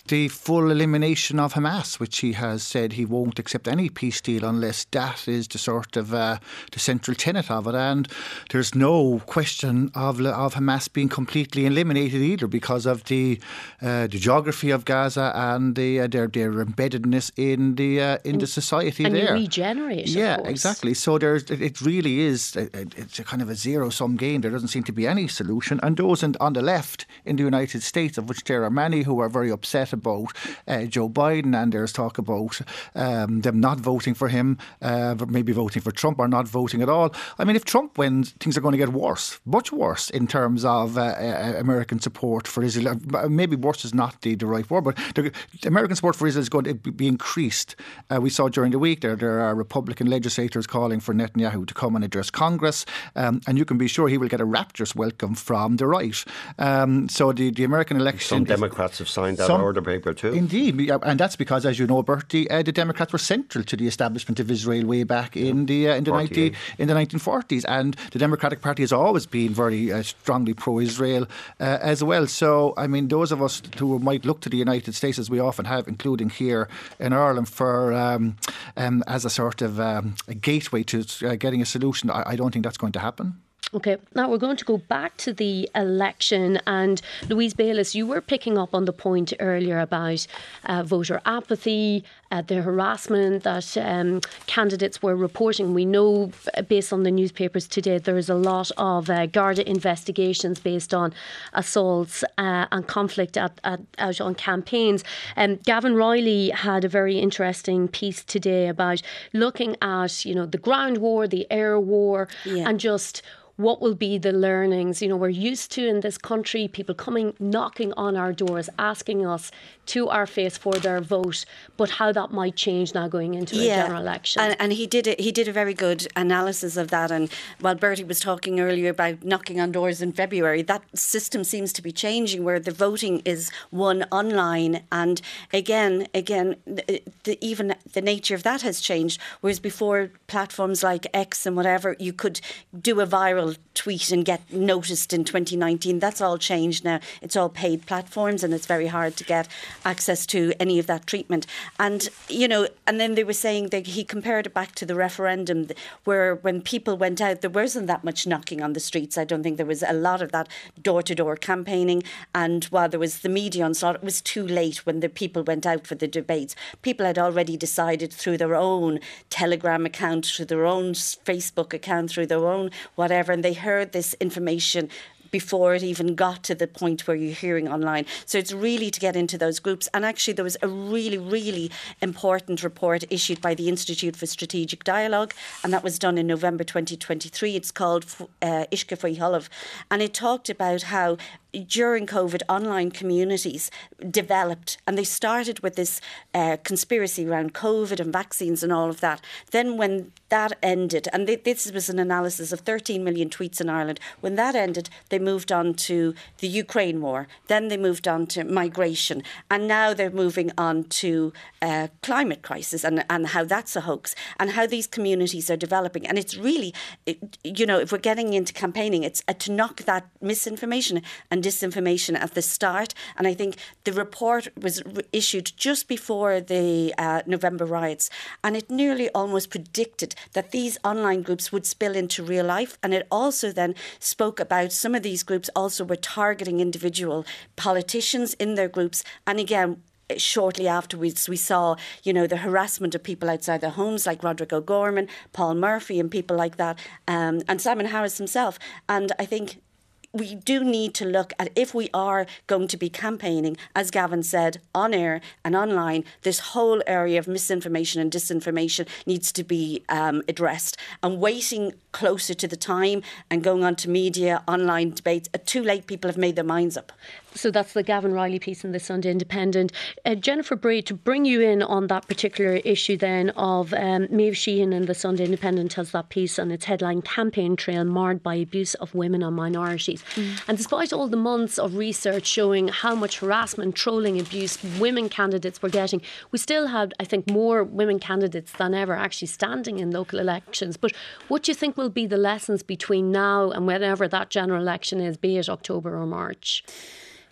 the full elimination of Hamas, which he has said he won't accept any peace deal unless that is the sort of uh, the central tenet of it. And there's no question of of Hamas being completely eliminated either, because of the uh, the geography of Gaza and the uh, their their embeddedness in the uh, in and, the society and there. And you regenerate. Yeah, of course. exactly. So there's it really is a, it's a kind of a zero sum game. There doesn't seem to be any solution. And those in, on the left in the United States, of which there are many who are very upset about uh, Joe Biden, and there's talk about um, them not voting for him, uh, maybe voting for Trump or not voting at all. I mean, if Trump wins, things are going to get worse, much worse in terms of uh, uh, American support for Israel. Maybe worse is not the, the right word, but the, the American support for Israel is going to be increased. Uh, we saw during the week there there are Republican legislators calling for Netanyahu to come and address Congress, um, and you can be sure he will get a rapturous welcome from the right. Um, so the, the American election... Some Democrats have signed that some, order paper too. Indeed, and that's because, as you know, Bertie, uh, the Democrats were central to the establishment of Israel way back in the uh, in the ninety, in the nineteen forties, and the Democratic Party has always been very uh, strongly pro-Israel uh, as well. So, I mean, those of us who might look to the United States, as we often have, including here in Ireland, for um, um, as a sort of um, a gateway to uh, getting a solution, I, I don't think that's going to happen. OK, now we're going to go back to the election, and Louise Bayliss, you were picking up on the point earlier about uh, voter apathy, uh, the harassment that um, candidates were reporting. We know, based on the newspapers today, there is a lot of uh, Garda investigations based on assaults uh, and conflict at, at, out on campaigns. Um, Gavin Riley had a very interesting piece today about looking at, you know, the ground war, the air war, yeah. and just what will be the learnings. You know, we're used to in this country people coming, knocking on our doors, asking us to our face for their vote, but how that might change now going into yeah. a general election. And, and he did it. He did a very good analysis of that. And while Bertie was talking earlier about knocking on doors in February, that system seems to be changing, where the voting is won online. And again, again, the, the, even the nature of that has changed. Whereas before, platforms like X and whatever, you could do a viral tweet and get noticed in twenty nineteen. That's all changed now. It's all paid platforms, and it's very hard to get access to any of that treatment. And, you know, and then they were saying that he compared it back to the referendum, where when people went out, there wasn't that much knocking on the streets. I don't think there was a lot of that door-to-door campaigning. And while there was the media onslaught, it was too late when the people went out for the debates. People had already decided through their own Telegram account, through their own Facebook account, through their own whatever, and they heard this information before it even got to the point where you're hearing online. So it's really to get into those groups. And actually there was a really, really important report issued by the Institute for Strategic Dialogue, and that was done in November twenty twenty-three. It's called uh, Ishka Faoi Hullav, and it talked about how during COVID, online communities developed, and they started with this uh, conspiracy around COVID and vaccines and all of that. Then when that ended, and they, this was an analysis of thirteen million tweets in Ireland, when that ended, they moved on to the Ukraine war. Then they moved on to migration. And now they're moving on to uh, climate crisis and, and how that's a hoax and how these communities are developing. And it's really, it, you know, if we're getting into campaigning, it's uh, to knock that misinformation and disinformation at the start. And I think the report was re- issued just before the uh, November riots, and it nearly almost predicted that these online groups would spill into real life. And it also then spoke about some of these groups also were targeting individual politicians in their groups. And again, shortly afterwards, we saw, you know, the harassment of people outside their homes, like Roderick O'Gorman, Paul Murphy and people like that, um, and Simon Harris himself. And I think we do need to look at, if we are going to be campaigning, as Gavin said, on air and online, this whole area of misinformation and disinformation needs to be um, addressed. And waiting closer to the time and going on to media, online debates, uh, too late, people have made their minds up. So that's the Gavin Riley piece in the Sunday Independent. Uh, Jennifer Bray, to bring you in on that particular issue then of um, Maeve Sheehan in the Sunday Independent has that piece on its headline, Campaign Trail Marred by Abuse of Women and Minorities. Mm. And despite all the months of research showing how much harassment, trolling, abuse women candidates were getting, we still had, I think, more women candidates than ever actually standing in local elections. But what do you think will be the lessons between now and whenever that general election is, be it October or March?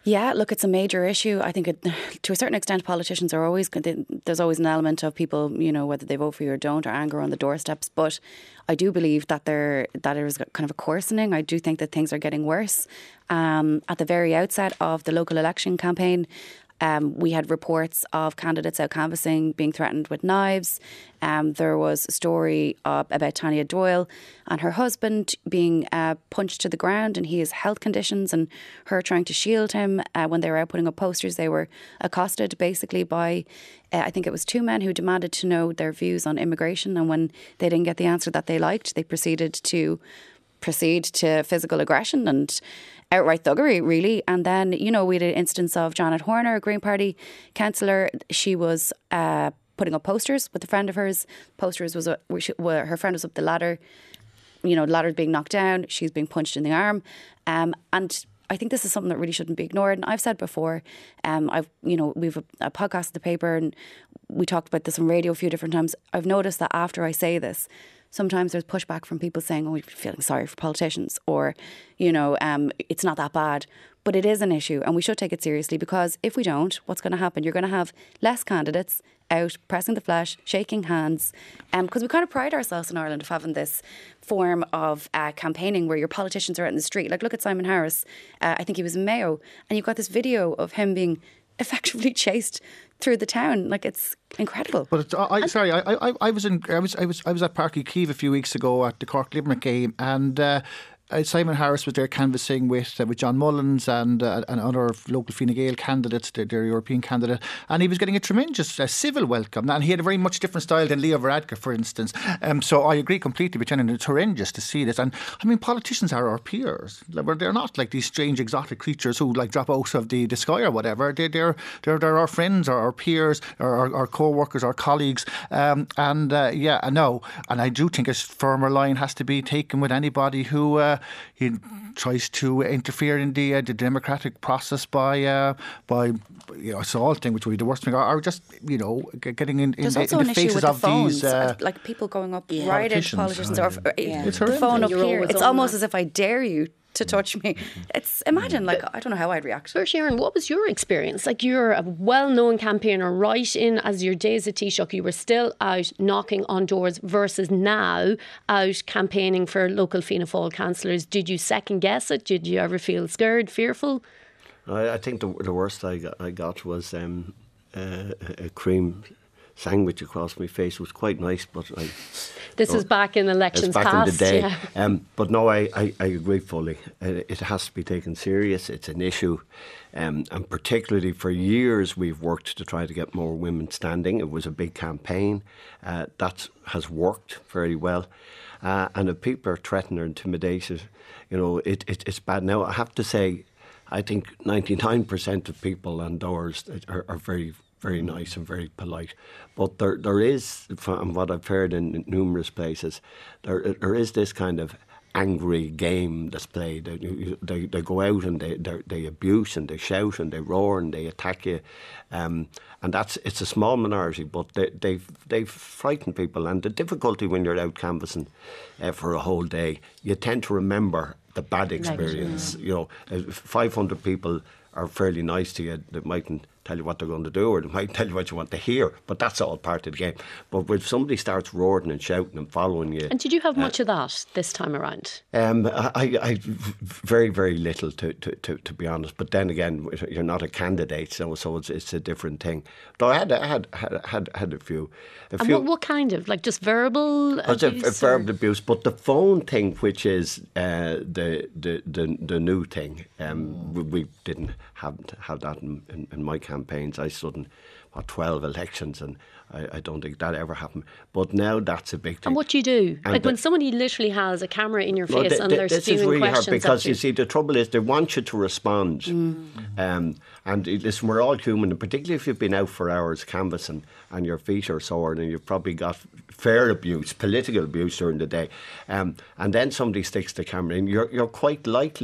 Yeah, look, it's a major issue. I think it, to a certain extent, politicians are always, there's always an element of people, you know, whether they vote for you or don't, or anger on the doorsteps. But I do believe that there, that there is kind of a coarsening. I do think that things are getting worse. Um, at the very outset of the local election campaign, Um, we had reports of candidates out canvassing being threatened with knives. Um, there was a story uh, about Tanya Doyle and her husband being uh, punched to the ground, and he has health conditions, and her trying to shield him. Uh, when they were out putting up posters, they were accosted basically by, uh, I think it was two men who demanded to know their views on immigration, and when they didn't get the answer that they liked, they proceeded to proceed to physical aggression and outright thuggery, really. And then, you know, we had an instance of Janet Horner, a Green Party councillor. She was uh, putting up posters with a friend of hers. Posters was, a, where her friend was up the ladder. You know, the ladder's being knocked down. She's being punched in the arm. Um, and I think this is something that really shouldn't be ignored. And I've said before, um, I've, you know, we've a, a podcast in the paper, and we talked about this on radio a few different times. I've noticed that after I say this, sometimes there's pushback from people saying, oh, you're feeling sorry for politicians, or, you know, um, it's not that bad. But it is an issue, and we should take it seriously, because if we don't, what's going to happen? You're going to have less candidates out pressing the flesh, shaking hands, because um, we kind of pride ourselves in Ireland of having this form of uh, campaigning where your politicians are out in the street. Like, look at Simon Harris. Uh, I think he was in Mayo, and you've got this video of him being effectively chased through the town. Like, it's incredible. But it's, I, sorry, I, I, I was in, I was, I was, I was at Páirc Uí Chaoimh a few weeks ago at the Cork Limerick game, and uh, Simon Harris was there canvassing with uh, with John Mullins and uh, and other local Fine Gael candidates, their, their European candidate, and he was getting a tremendous uh, civil welcome. And he had a very much different style than Leo Varadkar, for instance. Um, so I agree completely with Jenny. It's horrendous to see this. And I mean, politicians are our peers. They're not like these strange exotic creatures who like drop out of the, the sky or whatever. They're they're they're, they're our friends, or our peers, or our, our co-workers, our colleagues. Um, and uh, yeah, I know. And I do think a firmer line has to be taken with anybody who Uh, he tries to interfere in the uh, the democratic process by uh, by you know, assaulting, which would be the worst thing, or, or just you know getting in, in, the, in the faces the of phones. these uh, like people going up yeah. right into politicians, or yeah. It's the phone up You're here. always It's on almost that. as if I dare you to touch me. It's imagine like I don't know how I'd react. So Sharon, what was your experience? Like, you're a well-known campaigner right in as your days at Taoiseach. You were still out knocking on doors versus now out campaigning for local Fianna Fáil councillors. Did you second guess it? Did you ever feel scared, fearful? I, I think the, the worst I got, I got was um, uh, a cream sandwich across my face. It was quite nice, but I... This was back in elections back past. in the day. Yeah. Um, but no, I, I, I agree fully. It, it has to be taken serious. It's an issue. Um, and particularly for years, we've worked to try to get more women standing. It was a big campaign. Uh, that has worked very well. Uh, and if people are threatened or intimidated, you know, it, it, it's bad. Now, I have to say, I think ninety-nine percent of people on doors are, are very very nice and very polite. But there, there is, from what I've heard in numerous places, there, there is this kind of angry game that's played. They, they, they go out and they, they, they abuse and they shout and they roar and they attack you. Um, and that's it's a small minority, but they, they've, they've frightened people. And the difficulty when you're out canvassing uh, for a whole day, you tend to remember the bad experience. You know, uh, five hundred people are fairly nice to you. They mightn't tell you what they're going to do, or they might tell you what you want to hear, but that's all part of the game. But when somebody starts roaring and shouting and following you... And did you have uh, much of that this time around? Um, I, I very, very little, to, to, to, to be honest. But then again, you're not a candidate, so so it's, it's a different thing. Though I had I had had had, had a few. A And few what, what kind of? Like just verbal It's a, a abuse? verbal or- abuse, but the phone thing, which is uh, the, the the the new thing, um, we, we didn't have have that in, in, in my campaigns. I stood in what twelve elections, and I, I don't think that ever happened. But now that's a big thing. And what do you do? And like the- when somebody literally has a camera in your Well, face th- and th- they're this spewing is really hard questions because at you. you see the trouble is they want you to respond, mm. um, and it- listen, we're all human, and particularly if you've been out for hours canvassing and your feet are sore and you've probably got fair abuse, political abuse during the day, um, and then somebody sticks the camera in, you're you're quite likely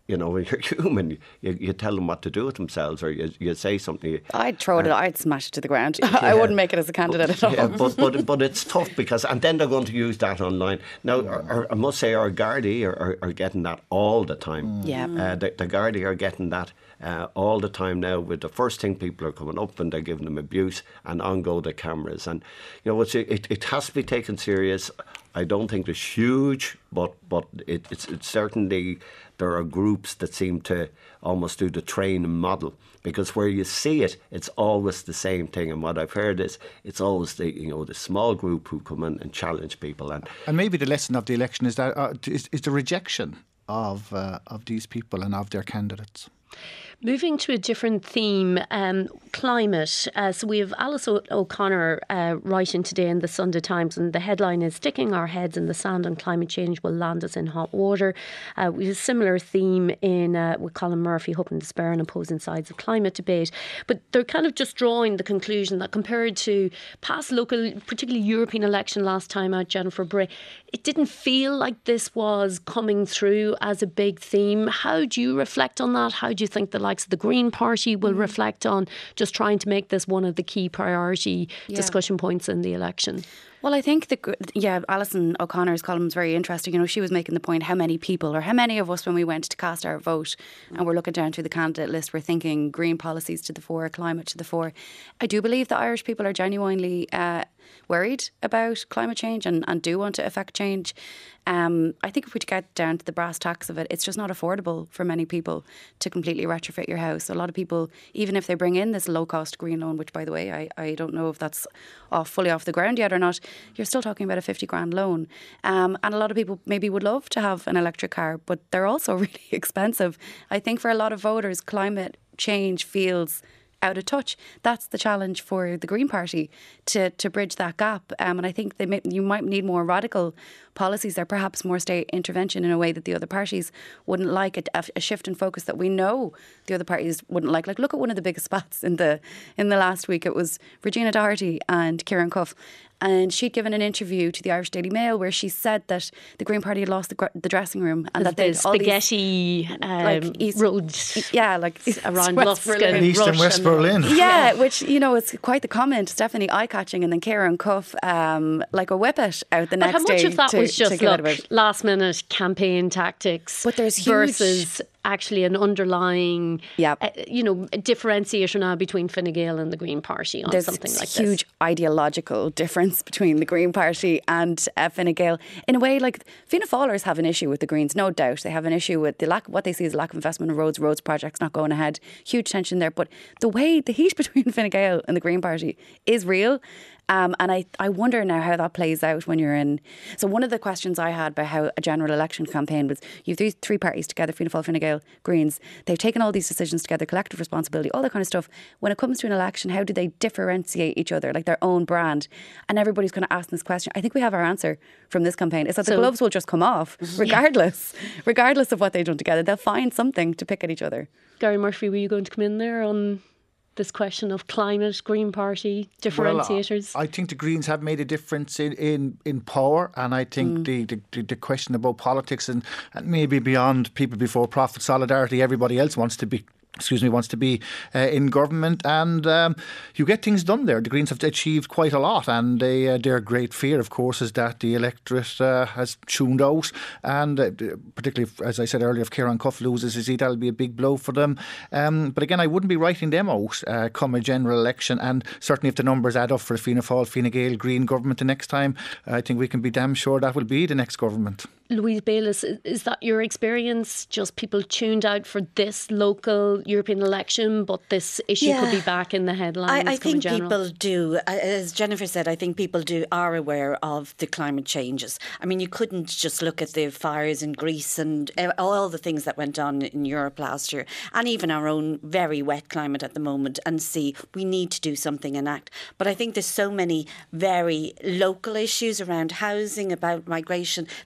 you know, when you're human, you, you tell them what to do with themselves, or you, you say something. I'd throw it, uh, I'd smash it to the ground. Yeah. I wouldn't make it as a candidate but, at all. Yeah, but, but, but it's tough because, and then they're going to use that online. Now, our, our, I must say, our Gardaí are, are, are getting that all the time. Yeah. Uh, the, the Gardaí are getting that uh, all the time now. With the first thing, people are coming up and they're giving them abuse, and on go the cameras. And, you know, it's, it, it has to be taken serious. I don't think it's huge, but but it, it's, it's certainly, there are groups that seem to almost do the training model, because where you see it, it's always the same thing. And what I've heard is it's always the, you know, the small group who come in and challenge people. And and maybe the lesson of the election is that uh, is, is the rejection of uh, of these people and of their candidates. Moving to a different theme, um, climate. Uh, so we have Alice o- O'Connor uh, writing today in the Sunday Times, and the headline is "Sticking Our Heads in the Sand on Climate Change Will Land Us in Hot Water." Uh, we have a similar theme in uh, with Colin Murphy, Hope and Despair and Opposing Sides of Climate Debate. But they're kind of just drawing the conclusion that compared to past local, particularly European election last time out, Jennifer Bray, it didn't feel like this was coming through as a big theme. How do you reflect on that? How do you think the likes of the Green Party will reflect on just trying to make this one of the key priority yeah. discussion points in the election? Well, I think the yeah, Alison O'Connor's column is very interesting. You know, she was making the point how many people, or how many of us, when we went to cast our vote and we're looking down through the candidate list, we're thinking green policies to the fore, climate to the fore. I do believe that Irish people are genuinely uh, worried about climate change and, and do want to affect change. Um, I think if we get down to the brass tacks of it, it's just not affordable for many people to completely retrofit your house. A lot of people, even if they bring in this low-cost green loan, which, by the way, I, I don't know if that's off fully off the ground yet or not, you're still talking about a fifty grand loan. Um, and a lot of people maybe would love to have an electric car, but they're also really expensive. I think for a lot of voters, climate change feels out of touch. That's the challenge for the Green Party, to to bridge that gap. Um, and I think they may, you might need more radical policies there, perhaps more state intervention in a way that the other parties wouldn't like, a, a shift in focus that we know the other parties wouldn't like. Like, look at one of the biggest spats in the in the last week. It was Regina Doherty and Kieran Cuff. And she'd given an interview to the Irish Daily Mail where she said that the Green Party had lost the, the dressing room, and that they had spaghetti all these, um, like East, roads, yeah, like around West Lusk Berlin. and East and West Berlin. Yeah, which, you know, it's quite the comment. It's definitely eye-catching. And then Kieran Cuff, um, like a whippet out the but next how much day of that to, was just look, last-minute campaign tactics? But there's huge versus actually an underlying, yep. uh, you know, differentiation now between Fine Gael and the Green Party on There's something like this. There's a huge ideological difference between the Green Party and uh, Fine Gael. In a way, like, Fianna Fáilers have an issue with the Greens, no doubt. They have an issue with the lack, what they see as lack of investment in roads, roads projects not going ahead. Huge tension there. But the way, the heat between Fine Gael and the Green Party is real. Um, and I, I wonder now how that plays out when you're in. So one of the questions I had about how a general election campaign was, you have these three parties together, Fianna Fáil, Fine Gael, Greens. They've taken all these decisions together, collective responsibility, all that kind of stuff. When it comes to an election, how do they differentiate each other, like their own brand? And everybody's kind of asking this question. I think we have our answer from this campaign. It's that so, the gloves will just come off, regardless, yeah. regardless of what they've done together. They'll find something to pick at each other. Gary Murphy, were you going to come in there on this question of climate, Green Party, differentiators? Well, I think the Greens have made a difference in, in, in power, and I think mm. the, the the question about politics and, and maybe beyond people before profit, solidarity, everybody else wants to be excuse me, wants to be uh, in government, and um, you get things done there. The Greens have achieved quite a lot, and they, uh, their great fear, of course, is that the electorate uh, has tuned out, and uh, particularly, as I said earlier, if Kieran Cuff loses his seat, that'll be a big blow for them. Um, but again, I wouldn't be writing them out uh, come a general election, and certainly if the numbers add up for a Fianna Fáil, Fine Gael, Green government the next time, I think we can be damn sure that will be the next government. Louise Bayliss, is that your experience? Just people tuned out for this local European election, but this issue yeah. could be back in the headlines? I, I think general? people do. As Jennifer said, I think people do are aware of the climate changes. I mean, you couldn't just look at the fires in Greece and all the things that went on in Europe last year, and even our own very wet climate at the moment, and see we need to do something and act. But I think there's so many very local issues around housing, about migration, that it just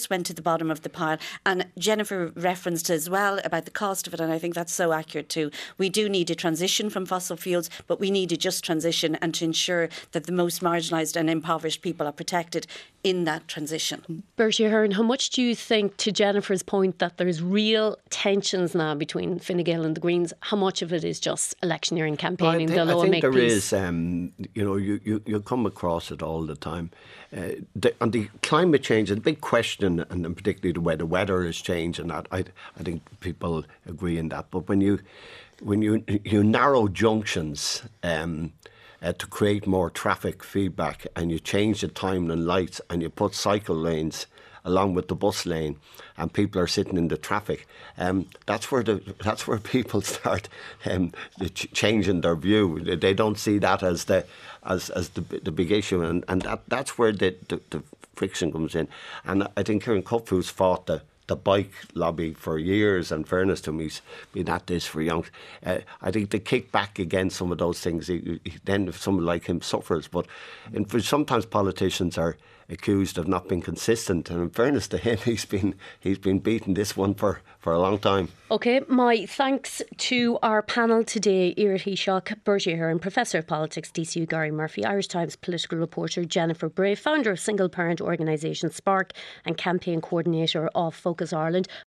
just went to the bottom of the pile. And Jennifer referenced as well about the cost of it, and I think that's so accurate too. We do need a transition from fossil fuels, but we need a just transition, and to ensure that the most marginalised and impoverished people are protected in that transition. Bertie Ahern, how much do you think, to Jennifer's point, that there's real tensions now between Fine Gael and the Greens? How much of it is just electioneering campaigning? Well, I think, the I think there peace? is, um, you know, you, you, you come across it all the time. Uh, the, on the climate change, the big question, and, and particularly the way the weather is changing, that I, I think people agree in that. But when you when you you narrow junctions um, uh, to create more traffic feedback, and you change the timing and lights, and you put cycle lanes along with the bus lane, and people are sitting in the traffic, um, that's where the that's where people start um, ch- changing their view. They don't see that as the as as the, the big issue, and, and that, that's where the, the, the friction comes in. And I think Kieran Cupfus fought the the bike lobby for years, and fairness to him, he's been at this for young. Uh, I think they kick back against some of those things. He, he, then someone like him suffers. But in, sometimes politicians are accused of not being consistent, and in fairness to him, he's been he's been beating this one for, for a long time. OK, my thanks to our panel today: Iarraidh Taoiseach, Bertie Ahern, Professor of Politics, D C U Gary Murphy, Irish Times political reporter Jennifer Bray, founder of single parent organisation Spark and campaign coordinator of Focus Ireland,